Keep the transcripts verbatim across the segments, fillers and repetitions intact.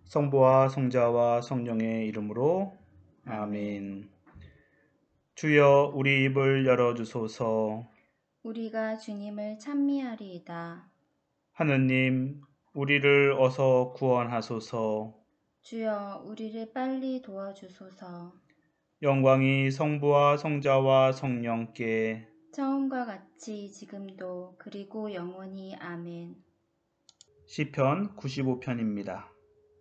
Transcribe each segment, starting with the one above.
성부와 성자와 성령의 이름으로 아멘. 주여 우리 입을 열어주소서. 우리가 주님을 찬미하리이다. 하느님 우리를 어서 구원하소서. 주여 우리를 빨리 도와주소서. 영광이 성부와 성자와 성령께 처음과 같이 지금도 그리고 영원히 아멘. 시편 구십오 편입니다.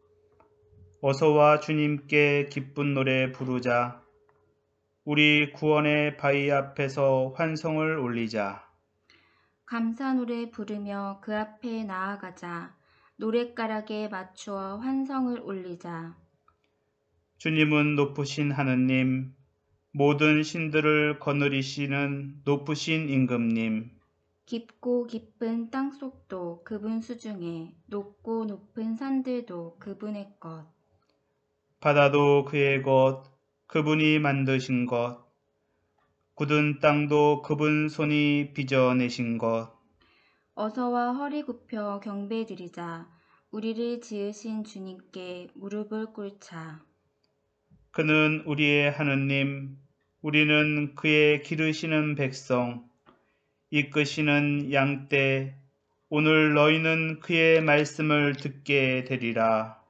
어서와 주님께 기쁜 노래 부르자. 우리 구원의 바위 앞에서 환성을 올리자. 감사 노래 부르며 그 앞에 나아가자. 노랫가락에 맞추어 환성을 올리자. 주님은 높으신 하느님, 모든 신들을 거느리시는 높으신 임금님, 깊고 깊은 땅속도 그분 수중에, 높고 높은 산들도 그분의 것. 바다도 그의 것, 그분이 만드신 것, 굳은 땅도 그분 손이 빚어내신 것. 어서와 허리 굽혀 경배드리자. 우리를 지으신 주님께 무릎을 꿇자. 그는 우리의 하느님, 우리는 그의 기르시는 백성, 이끄시는 양떼. 오늘 너희는 그의 말씀을 듣게 되리라.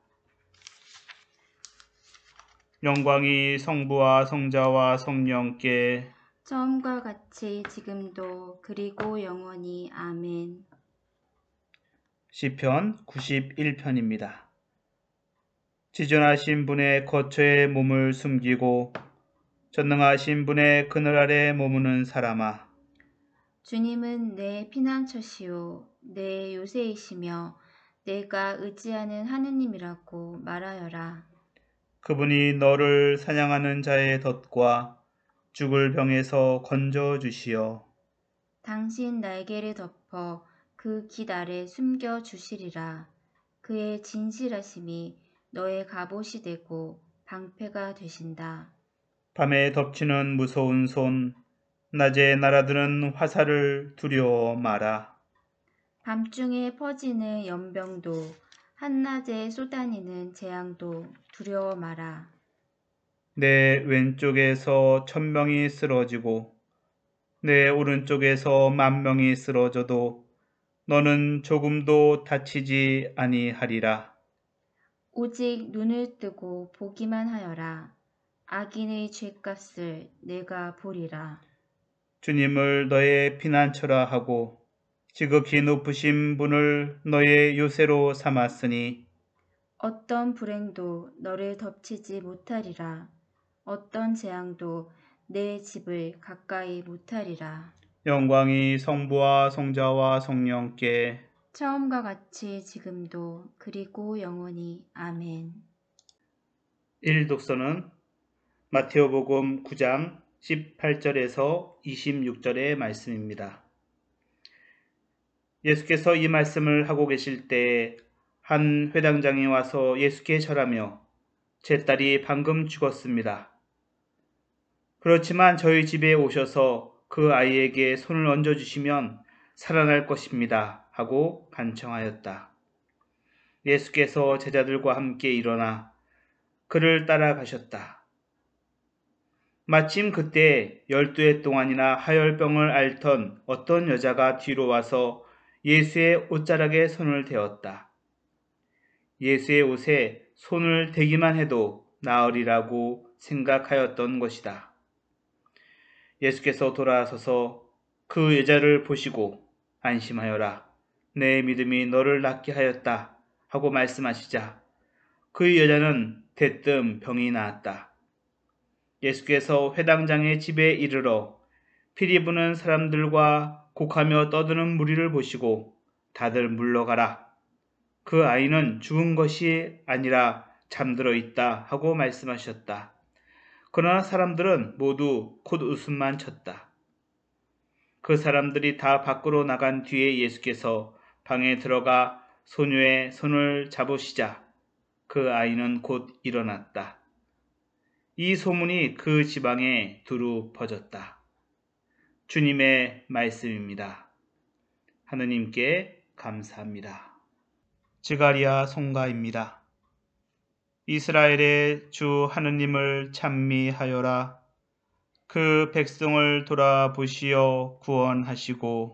영광이 성부와 성자와 성령께 처음과 같이 지금도 그리고 영원히 아멘. 시편 구십일 편입니다. 지존하신 분의 거처에 몸을 숨기고 전능하신 분의 그늘 아래 머무는 사람아, 주님은 내 피난처시요 내 요새이시며 내가 의지하는 하느님이라고 말하여라. 그분이 너를 사냥하는 자의 덫과 죽을 병에서 건져 주시어 당신 날개를 덮어 그 깃 아래 숨겨 주시리라. 그의 진실하심이 너의 갑옷이 되고 방패가 되신다. 밤에 덮치는 무서운 손, 낮에 날아드는 화살을 두려워 마라. 밤중에 퍼지는 연병도 한낮에 쏘다니는 재앙도 두려워 마라. 내 왼쪽에서 천명이 쓰러지고 내 오른쪽에서 만명이 쓰러져도 너는 조금도 다치지 아니하리라. 오직 눈을 뜨고 보기만 하여라. 악인의 죄값을 내가 보리라. 주님을 너의 피난처라 하고 지극히 높으신 분을 너의 요새로 삼았으니 어떤 불행도 너를 덮치지 못하리라. 어떤 재앙도 내 집을 가까이 못하리라. 영광이 성부와 성자와 성령께 처음과 같이 지금도 그리고 영원히 아멘. 일 독서는 마테오복음 구 장 십팔 절에서 이십육 절의 말씀입니다. 예수께서 이 말씀을 하고 계실 때 한 회당장이 와서 예수께 절하며 제 딸이 방금 죽었습니다. 그렇지만 저희 집에 오셔서 그 아이에게 손을 얹어주시면 살아날 것입니다 하고 간청하였다. 예수께서 제자들과 함께 일어나 그를 따라가셨다. 마침 그때 열두 해 동안이나 하열병을 앓던 어떤 여자가 뒤로 와서 예수의 옷자락에 손을 대었다. 예수의 옷에 손을 대기만 해도 나으리라고 생각하였던 것이다. 예수께서 돌아서서 그 여자를 보시고 안심하여라. 내 믿음이 너를 낫게 하였다 하고 말씀하시자 그 여자는 대뜸 병이 나았다. 예수께서 회당장의 집에 이르러 피리 부는 사람들과 곡하며 떠드는 무리를 보시고 다들 물러가라. 그 아이는 죽은 것이 아니라 잠들어 있다 하고 말씀하셨다. 그러나 사람들은 모두 콧웃음만 쳤다. 그 사람들이 다 밖으로 나간 뒤에 예수께서 방에 들어가 소녀의 손을 잡으시자 그 아이는 곧 일어났다. 이 소문이 그 지방에 두루 퍼졌다. 주님의 말씀입니다. 하느님께 감사합니다. 지가리아 송가입니다. 이스라엘의 주 하느님을 찬미하여라. 그 백성을 돌아보시어 구원하시고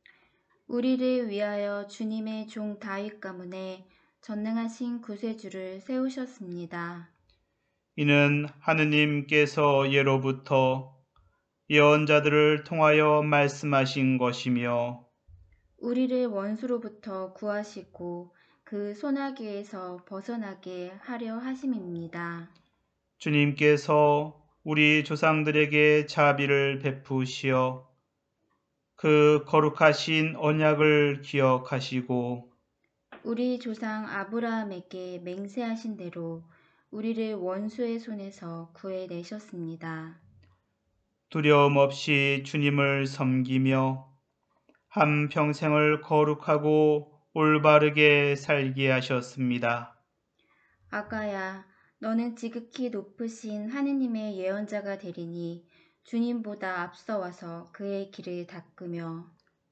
우리를 위하여 주님의 종 다윗 가문에 전능하신 구세주를 세우셨습니다. 이는 하느님께서 예로부터 예언자들을 통하여 말씀하신 것이며 우리를 원수로부터 구하시고 그 소나기에서 벗어나게 하려 하심입니다. 주님께서 우리 조상들에게 자비를 베푸시어 그 거룩하신 언약을 기억하시고 우리 조상 아브라함에게 맹세하신 대로 우리를 원수의 손에서 구해내셨습니다. 두려움 없이 주님을 섬기며 한 평생을 거룩하고 올바르게 살게 하셨습니다. 아가야, 너는 지극히 높으신 하느님의 예언자가 되리니 주님보다 앞서와서 그의 길을 닦으며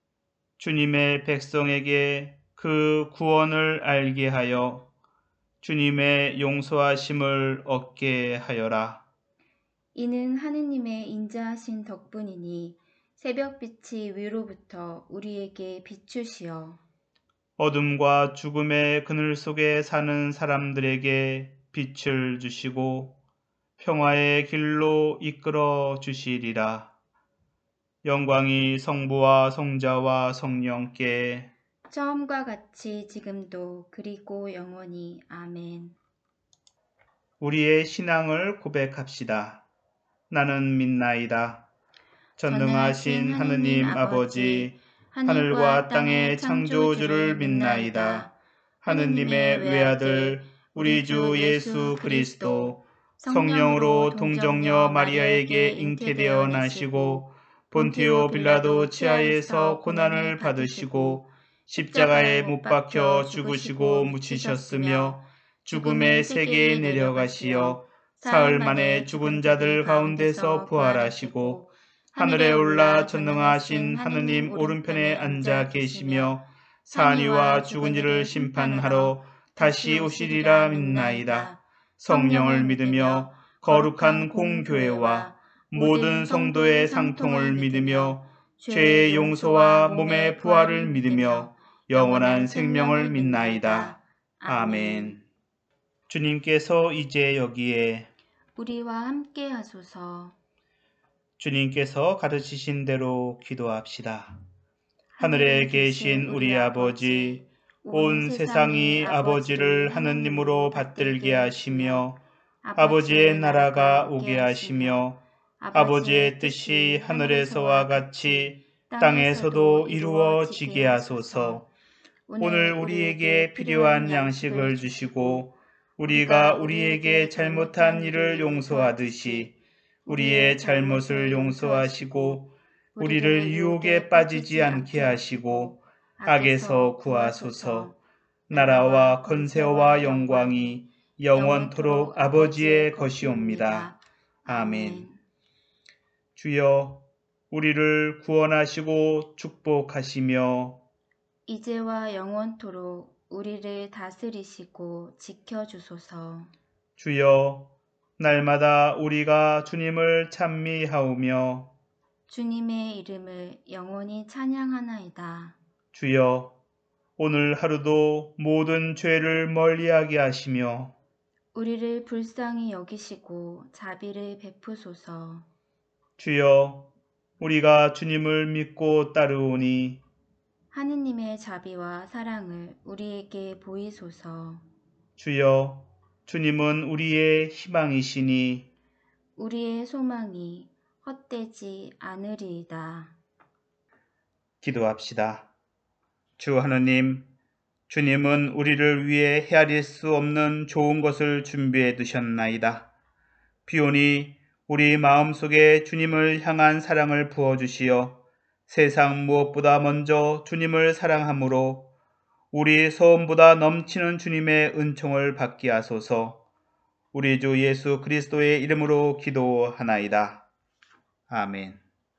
주님의 백성에게 그 구원을 알게 하여 주님의 용서하심을 얻게 하여라. 이는 하느님의 인자하신 덕분이니 새벽빛이 위로부터 우리에게 비추시어 어둠과 죽음의 그늘 속에 사는 사람들에게 빛을 주시고 평화의 길로 이끌어 주시리라. 영광이 성부와 성자와 성령께 처음과 같이 지금도 그리고 영원히 아멘. 우리의 신앙을 고백합시다. 나는 믿나이다. 전능하신 전능하신 하느님 하느님 아버지, 아버지, 하늘과 땅의 창조주를 믿나이다. 하느님의 외아들 우리 주 예수 그리스도 성령으로 동정녀 마리아에게 잉태되어 나시고 본티오 빌라도 치하에서 고난을 받으시고 십자가에 못 박혀 죽으시고 묻히셨으며 죽음의 세계에 내려가시어 사흘 만에 죽은 자들 가운데서 부활하시고 하늘에 올라 전능하신 하느님 오른편에 앉아 계시며 산이와 죽은 이를 심판하러 다시 오시리라 믿나이다. 성령을 믿으며 거룩한 공교회와 모든 성도의 상통을 믿으며 죄의 용서와 몸의 부활을 믿으며 영원한 생명을 믿나이다. 아멘. 주님께서 이제 여기에 우리와 함께 하소서. 주님께서 가르치신 대로 기도합시다. 하늘에 계신 우리 아버지, 온 세상이 아버지를 하느님으로 받들게 하시며 아버지의 나라가 오게 하시며 아버지의 뜻이 하늘에서와 같이 땅에서도 이루어지게 하소서. 오늘 우리에게 필요한 양식을 주시고 우리가 우리에게 잘못한 일을 용서하듯이 우리의 잘못을 용서하시고 우리를 유혹에 빠지지 않게 하시고 악에서 구하소서. 나라와 권세와 영광이 영원토록 아버지의 것이옵니다. 아멘. 주여, 우리를 구원하시고 축복하시며 이제와 영원토록 우리를 다스리시고 지켜주소서. 주여, 날마다 우리가 주님을 찬미하오며 주님의 이름을 영원히 찬양하나이다. 주여, 오늘 하루도 모든 죄를 멀리하게 하시며 우리를 불쌍히 여기시고 자비를 베푸소서. 주여, 우리가 주님을 믿고 따르오니 하느님의 자비와 사랑을 우리에게 보이소서. 주여, 주님은 우리의 희망이시니 우리의 소망이 헛되지 않으리이다. 기도합시다. 주 하느님, 주님은 우리를 위해 헤아릴 수 없는 좋은 것을 준비해 두셨나이다. 비오니 우리 마음속에 주님을 향한 사랑을 부어주시어 세상 무엇보다 먼저 주님을 사랑함으로 우리 소원보다 넘치는 주님의 은총을 받게 하소서. 우리 주 예수 그리스도의 이름으로 기도하나이다. 아멘.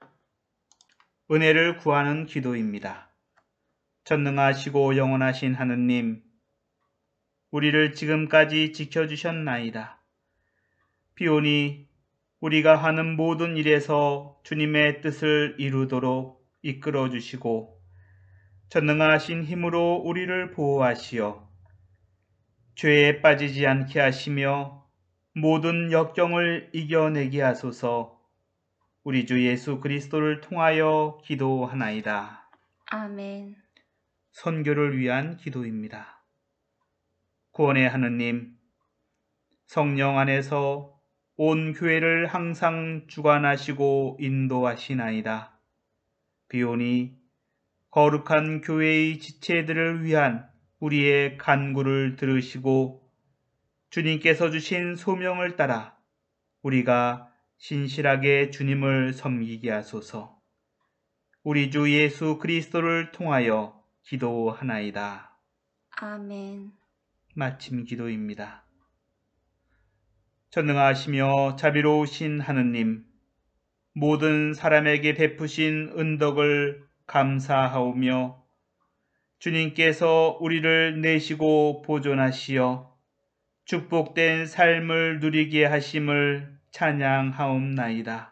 은혜를 구하는 기도입니다. 전능하시고 영원하신 하느님, 우리를 지금까지 지켜주셨나이다. 비오니 우리가 하는 모든 일에서 주님의 뜻을 이루도록 이끌어 주시고 전능하신 힘으로 우리를 보호하시어 죄에 빠지지 않게 하시며 모든 역경을 이겨내게 하소서. 우리 주 예수 그리스도를 통하여 기도하나이다. 아멘. 선교를 위한 기도입니다. 구원의 하느님, 성령 안에서 온 교회를 항상 주관하시고 인도하시나이다. 비오니 거룩한 교회의 지체들을 위한 우리의 간구를 들으시고 주님께서 주신 소명을 따라 우리가 신실하게 주님을 섬기게 하소서. 우리 주 예수 그리스도를 통하여 기도하나이다. 아멘. 마침 기도입니다. 전능하시며 자비로우신 하느님, 모든 사람에게 베푸신 은덕을 감사하오며 주님께서 우리를 내시고 보존하시어 축복된 삶을 누리게 하심을 찬양하옵나이다.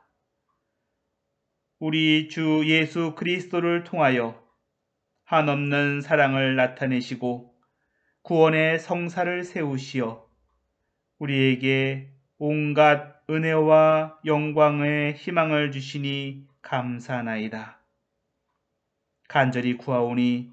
우리 주 예수 그리스도를 통하여 한없는 사랑을 나타내시고 구원의 성사를 세우시어 우리에게 온갖 은혜와 영광의 희망을 주시니 감사하나이다. 간절히 구하오니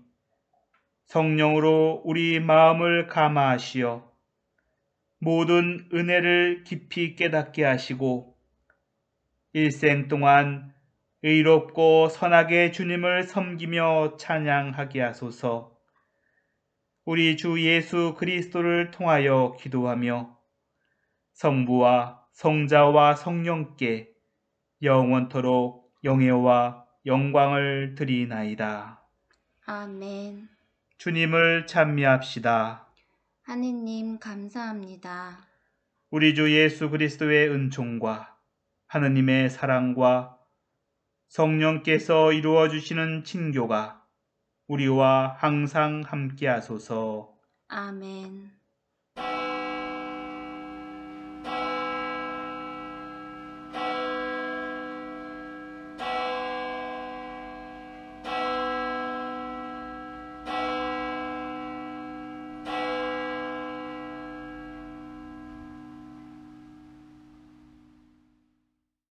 성령으로 우리 마음을 감화하시어 모든 은혜를 깊이 깨닫게 하시고 일생 동안 의롭고 선하게 주님을 섬기며 찬양하게 하소서. 우리 주 예수 그리스도를 통하여 기도하며 성부와 성자와 성령께 영원토록 영예와 영광을 드리나이다. 아멘. 주님을 찬미합시다. 하느님 감사합니다. 우리 주 예수 그리스도의 은총과 하느님의 사랑과 성령께서 이루어 주시는 친교가 우리와 항상 함께 하소서. 아멘.